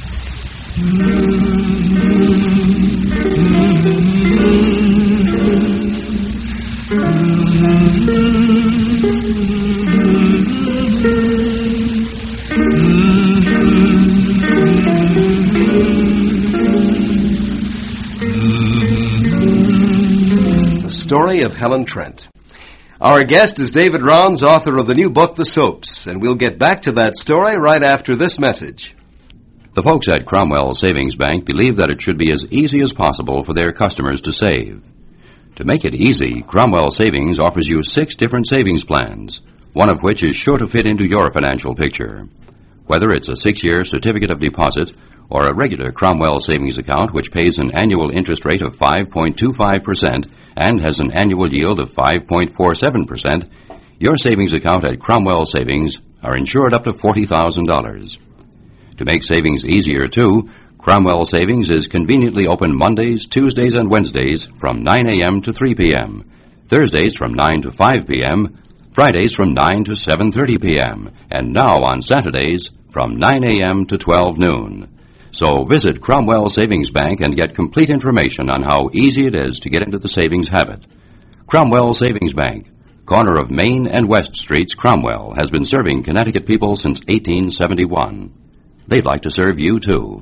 The story of Helen Trent. Our guest is David Rounds, author of the new book, The Soaps, and we'll get back to that story right after this message. The folks at Cromwell Savings Bank believe that it should be as easy as possible for their customers to save. To make it easy, Cromwell Savings offers you six different savings plans, one of which is sure to fit into your financial picture. Whether it's a six-year certificate of deposit or a regular Cromwell savings account which pays an annual interest rate of five point two five percent and has an annual yield of five point four seven percent, your savings account at Cromwell Savings are insured up to forty thousand dollars. To make savings easier, too, Cromwell Savings is conveniently open Mondays, Tuesdays, and Wednesdays from nine a.m. to three p.m., Thursdays from nine to five p.m., Fridays from nine to seven thirty p.m., and now on Saturdays from nine a.m. to twelve noon. So visit Cromwell Savings Bank and get complete information on how easy it is to get into the savings habit. Cromwell Savings Bank, corner of Main and West Streets, Cromwell, has been serving Connecticut people since eighteen seventy-one. They'd like to serve you, too.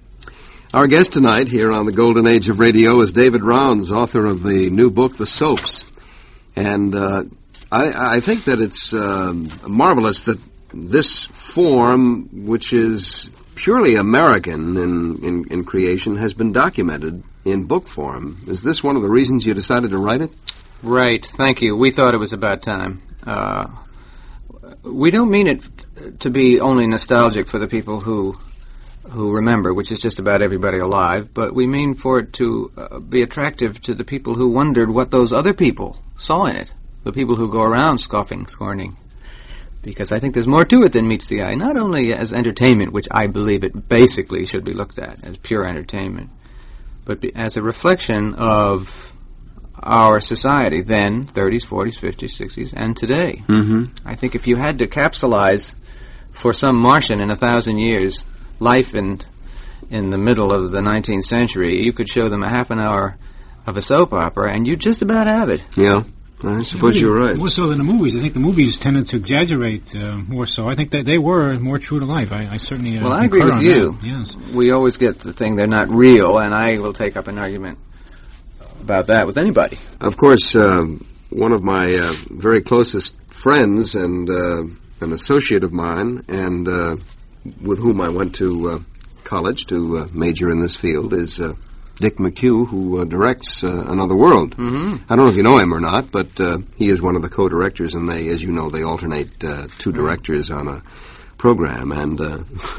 Our guest tonight here on the Golden Age of Radio is David Rounds, author of the new book, The Soaps. And uh, I, I think that it's uh, marvelous that this form, which is purely American in, in, in creation, has been documented in book form. Is this one of the reasons you decided to write it? Right. Thank you. We thought it was about time. Uh, we don't mean it to be only nostalgic for the people who who remember, which is just about everybody alive, but we mean for it to uh, be attractive to the people who wondered what those other people saw in it, the people who go around scoffing, scorning. Because I think there's more to it than meets the eye, not only as entertainment, which I believe it basically should be looked at as pure entertainment, but be, as a reflection of our society then, thirties, forties, fifties, sixties, and today. Mm-hmm. I think if you had to capsulize for some Martian in a thousand years life in, in the middle of the nineteenth century, you could show them a half an hour of a soap opera, and you'd just about have it. Yeah. I suppose you're right. More so than the movies. I think the movies tended to exaggerate uh, more so. I think that they were more true to life. I, I certainly uh, Well, I agree with you. That. Yes. We always get the thing, they're not real, and I will take up an argument about that with anybody. Of course, uh, one of my uh, very closest friends and uh, an associate of mine, and uh, with whom I went to uh, college to uh, major in this field, is uh, Dick McHugh, who uh, directs uh, Another World. Mm-hmm. I don't know if you know him or not, but uh, he is one of the co-directors, and they, as you know, they alternate uh, two directors on a program, and uh,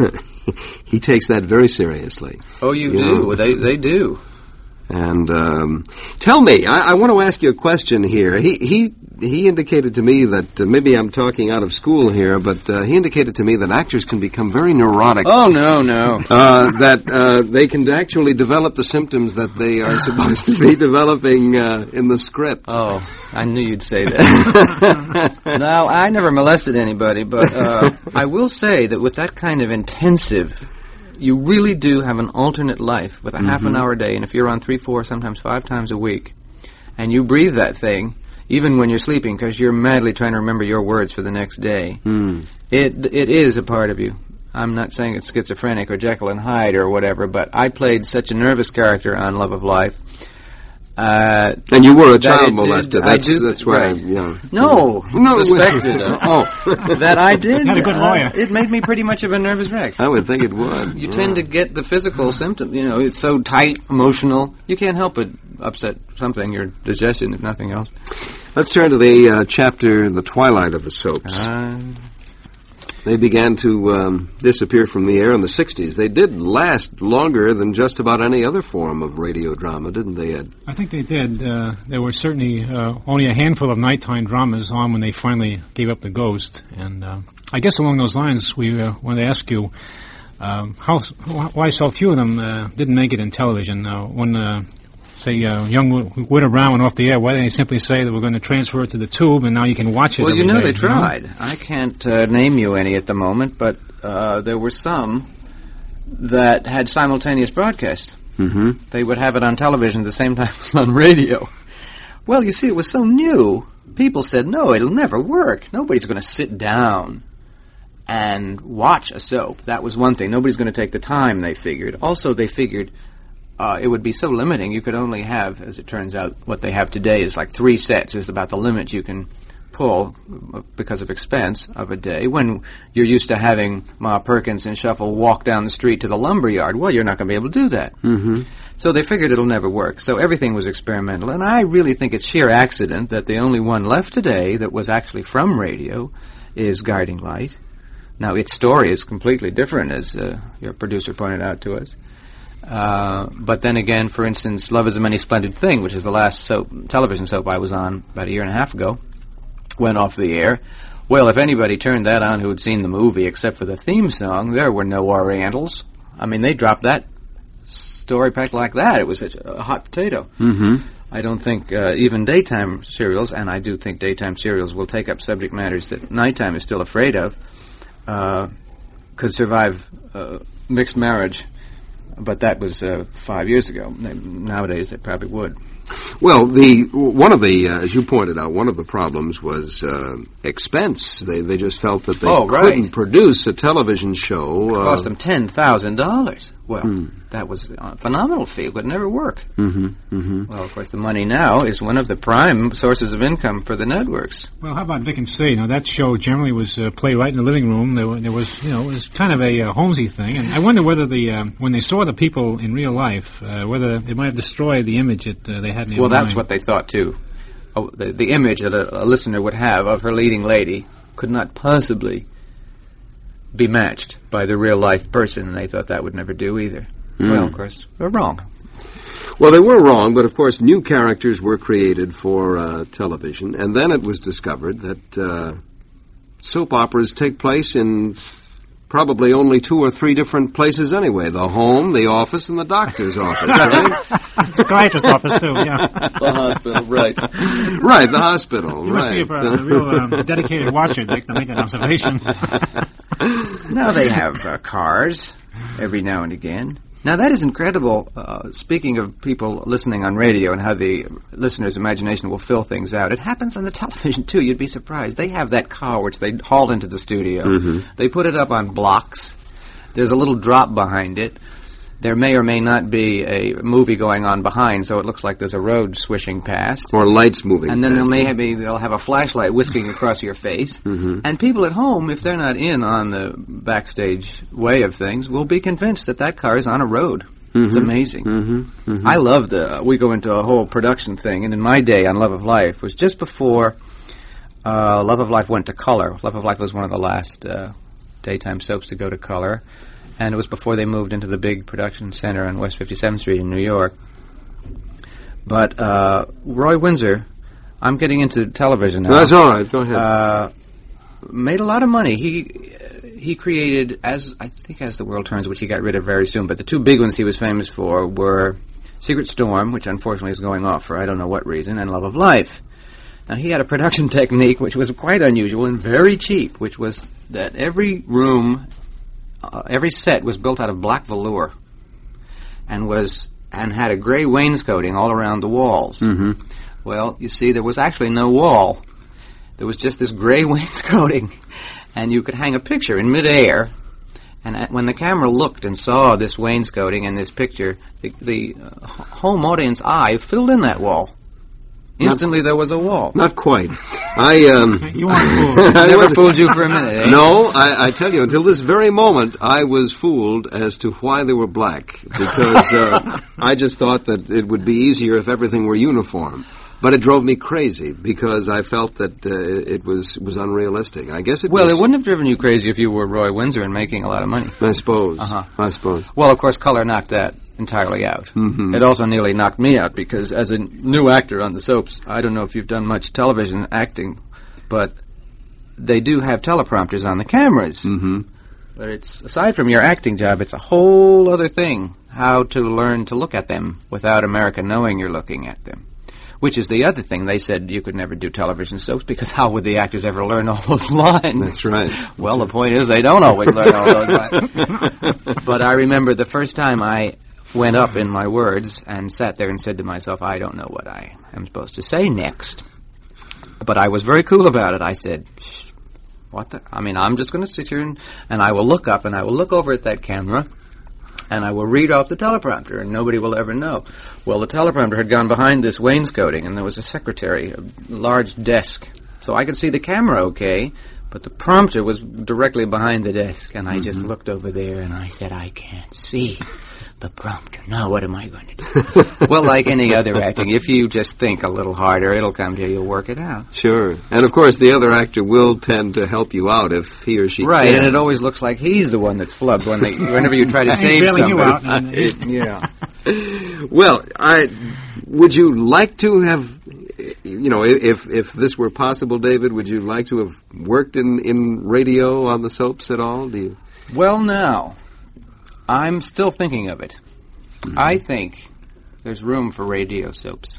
he takes that very seriously. Oh, you, you do? know? They they do. And um, tell me, I, I want to ask you a question here. He he he indicated to me that uh, maybe I'm talking out of school here, but uh, he indicated to me that actors can become very neurotic. Oh no, no. Uh, that uh, they can actually develop the symptoms that they are supposed to be developing uh, in the script. Oh, I knew you'd say that. No, I never molested anybody, but uh, I will say that with that kind of intensive, you really do have an alternate life with a mm-hmm. half an hour a day, and if you're on three, four, sometimes five times a week, and you breathe that thing, even when you're sleeping, because you're madly trying to remember your words for the next day. Mm. It it is a part of you. I'm not saying it's schizophrenic or Jekyll and Hyde or whatever, but I played such a nervous character on Love of Life. Uh, and you were a that child it molester. did- That's I did, that's why. right. Yeah. No, No, suspected. uh, oh, that I did. Had a good uh, lawyer. it made me pretty much of a nervous wreck. I would think it would. You yeah. tend to get the physical symptoms. You know, it's so tight, emotional. You can't help but upset something, your digestion, if nothing else. Let's turn to the uh, chapter, The Twilight of the Soaps. Uh, They began to um, disappear from the air in the sixties. They did last longer than just about any other form of radio drama, didn't they, Ed? I think they did. Uh, there were certainly uh, only a handful of nighttime dramas on when they finally gave up the ghost. And uh, I guess along those lines, we uh, wanted to ask you um, how, why so few of them uh, didn't make it in television. Uh, when, uh, say, uh, Young Widow Brown went off the air, why didn't they simply say that we're going to transfer it to the tube and now you can watch it well, every you know day, they tried. I can't uh, name you any at the moment, but uh, there were some that had simultaneous broadcasts. Mm-hmm. They would have it on television at the same time as on radio. Well, you see, it was so new. People said, no, it'll never work. Nobody's going to sit down and watch a soap. That was one thing. Nobody's going to take the time, they figured. Also, they figured uh, it would be so limiting. You could only have, as it turns out, what they have today is like three sets is about the limit you can pull uh, because of expense of a day. When you're used to having Ma Perkins and Shuffle walk down the street to the lumber yard, well, you're not going to be able to do that. Mm-hmm. So they figured it'll never work. So everything was experimental. And I really think it's sheer accident that the only one left today that was actually from radio is Guiding Light. Now, its story is completely different, as uh, your producer pointed out to us. Uh, but then again, for instance, Love is a Many Splendid Thing, which is the last soap, television soap I was on about a year and a half ago, went off the air. Well, if anybody turned that on who had seen the movie, except for the theme song, there were no Orientals. I mean, they dropped that story packed like that. It was such a hot potato. Mm-hmm. I don't think uh, even daytime serials, and I do think daytime serials will take up subject matters that nighttime is still afraid of, uh, could survive uh, mixed marriage. But that was uh, five years ago. Nowadays, they probably would. Well, the one of the, uh, as you pointed out, one of the problems was uh, expense. They they just felt that they Oh, couldn't right. produce a television show. It Uh, cost them ten thousand dollars. Well, Hmm. that was a phenomenal fee. It would never work. mm-hmm, mm-hmm. Well, of course, the money now is one of the prime sources of income for the networks. Well, how about Vic and Say? Now, that show generally was uh, played right in the living room. There, were, there was, you know, it was kind of a uh, Holmesy thing. And I wonder whether the uh, when they saw the people in real life, uh, whether they might have destroyed the image that uh, they had in their Well, mind. that's what they thought, too. Oh, the, the image that a, a listener would have of her leading lady could not possibly be matched by the real-life person, and they thought that would never do either. Mm. Well, of course, they're wrong. Well, they were wrong, but of course new characters were created for uh, television, and then it was discovered that uh, soap operas take place in probably only two or three different places anyway: the home, the office, and the doctor's office, right? Psychiatrist's office, too, yeah. The hospital, right. Right, the hospital, You must right. be a, a real um, dedicated watcher, Dick, to make that observation. Now they have uh, cars every now and again. Now that is incredible. Uh, speaking of people listening on radio and how the listener's imagination will fill things out, it happens on the television too. You'd be surprised. They have that car which they haul into the studio. Mhm. They put it up on blocks. There's a little drop behind it. There may or may not be a movie going on behind, so it looks like there's a road swishing past. Or lights moving. And then there past may it. have be, they'll have a flashlight whisking across your face. Mhm. And people at home, if they're not in on the backstage way of things, will be convinced that that car is on a road. It's Mhm. amazing. Mm-hmm. Mm-hmm. I love the, uh, we go into a whole production thing, and in my day on Love of Life was just before uh, Love of Life went to color. Love of Life was one of the last uh, daytime soaps to go to color, and it was before they moved into the big production center on West fifty-seventh Street in New York. But uh, Roy Windsor, I'm getting into television now. That's all right. Go ahead. Uh, made a lot of money. He he created, as I think as the world turns, which he got rid of very soon, but the two big ones he was famous for were Secret Storm, which unfortunately is going off for I don't know what reason, and Love of Life. Now, he had a production technique which was quite unusual and very cheap, which was that every room, uh, every set was built out of black velour and was and had a gray wainscoting all around the walls. Mm-hmm. Well, you see, there was actually no wall. There was just this gray wainscoting, and you could hang a picture in midair. And at, when the camera looked and saw this wainscoting and this picture, the, the uh, home audience eye filled in that wall. Instantly, there was a wall. Not quite. I um. You weren't fooled. I never fooled you for a minute. Eh? No, I, I tell you, until this very moment, I was fooled as to why they were black, because uh, I just thought that it would be easier if everything were uniform. But it drove me crazy because I felt that uh, it was was unrealistic. I guess it well, was... it wouldn't have driven you crazy if you were Roy Windsor and making a lot of money. I suppose. Uh-huh. I suppose. Well, of course, color knocked that entirely out. Mm-hmm. It also nearly knocked me out because as a new actor on the soaps, I don't know if you've done much television acting, but they do have teleprompters on the cameras. Mm-hmm. But it's, aside from your acting job, it's a whole other thing how to learn to look at them without America knowing you're looking at them. Which is the other thing. They said you could never do television soaps because how would the actors ever learn all those lines? That's right. Well, the point is they don't always learn all those lines. But I remember the first time I went up in my words and sat there and said to myself, I don't know what I am supposed to say next. But I was very cool about it. I said, Shh, what the? I mean, I'm just going to sit here and, and I will look up and I will look over at that camera and I will read off the teleprompter, and nobody will ever know. Well, the teleprompter had gone behind this wainscoting, and there was a secretary, a large desk. So I could see the camera okay, but the prompter was directly behind the desk, and I mm-hmm. just looked over there, and I said, I can't see the prompter. Now what am I going to do? Well, like any other acting, if you just think a little harder, it'll come to you. You'll work it out. Sure. And, of course, the other actor will tend to help you out if he or she right, can. And it always looks like he's the one that's flubbed when they, whenever you try to save somebody. You out and it, yeah. Well, I would you like to have, you know, if if this were possible, David, would you like to have worked in, in radio on the soaps at all? Do you? Well, now, I'm still thinking of it. Mm-hmm. I think there's room for radio soaps.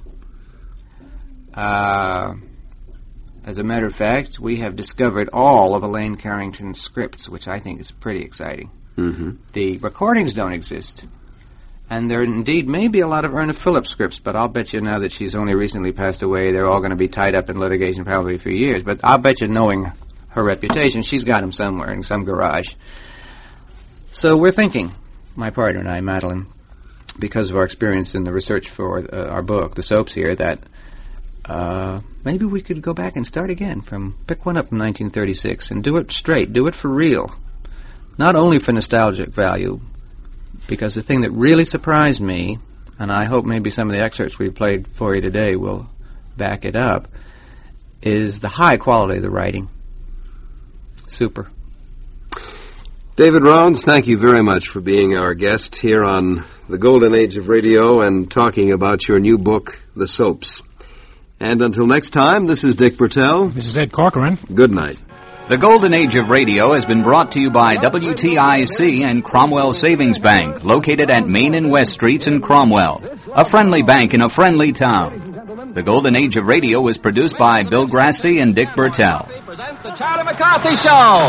Uh, as a matter of fact, we have discovered all of Elaine Carrington's scripts, which I think is pretty exciting. Mm-hmm. The recordings don't exist. And there indeed may be a lot of Erna Phillips scripts, but I'll bet you now that she's only recently passed away, they're all going to be tied up in litigation probably for years. But I'll bet you, knowing her reputation, she's got them somewhere in some garage. So we're thinking, my partner and I, Madeline, because of our experience in the research for uh, our book, The Soaps here, that uh, maybe we could go back and start again from, pick one up from nineteen thirty-six and do it straight, do it for real. Not only for nostalgic value, because the thing that really surprised me, and I hope maybe some of the excerpts we played for you today will back it up, is the high quality of the writing. Super. David Rounds, thank you very much for being our guest here on the Golden Age of Radio and talking about your new book, The Soaps. And until next time, this is Dick Bertel. This is Ed Corcoran. Good night. The Golden Age of Radio has been brought to you by W T I C and Cromwell Savings Bank, located at Main and West Streets in Cromwell. A friendly bank in a friendly town. The Golden Age of Radio was produced by Bill Grasty and Dick Bertel. Presents the Charlie McCarthy Show.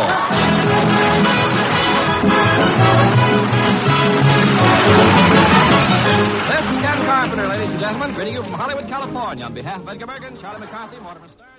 This is Ken Carpenter, ladies and gentlemen, greeting you from Hollywood, California. On behalf of Edgar Bergen, Charlie McCarthy, Mortimer Stern.